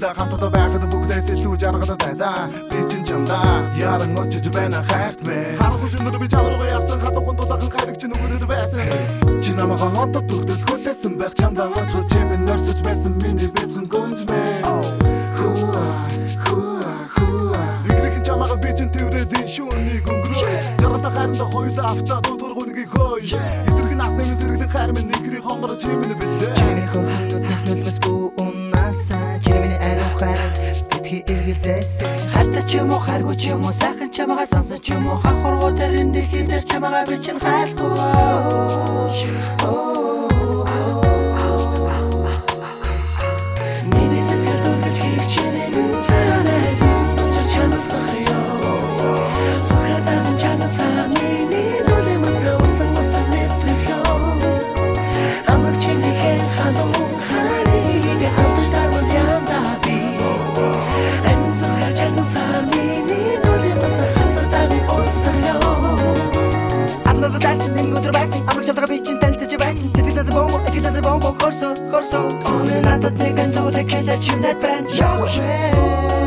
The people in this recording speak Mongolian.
хоёулаа хамтдаа байхад бүгдээс илүү жаргал тайдаа би чинь чамдаа яран очиж байна хайрт мэ харахгүй шинээр би чамруу ярьсан хатгуун дулаахан хайрыг чинь өгөрөөр байсан чи намайг хотод төгдөл хүлээсэн байх чамдаа очиж чимэн нэрсэж байсан миний бэлхэн гүнж мэ шүүнийг өнгөрөө жаргалтай хайранда хоёулаа автаа дуудгаргүйнийг хөөе эдгэрэг нас нэмэн сэргэлэн хайр минь нэгрий хонгороо чимэн бэлээ чимэн хөөс нүлбэс бүү унасаа чимэн арай хайр битгий эргэлзээсэн хайртай ч юм уу хайргүй ч юм уу сайхан чамаагаа сонсож ч юм уу хахургуу дэрэн дэлхий дээр чамаагаа би чинь хайлахгүй Хорсон Оны надад нэгэн зовлог хэлээд чимнээд байна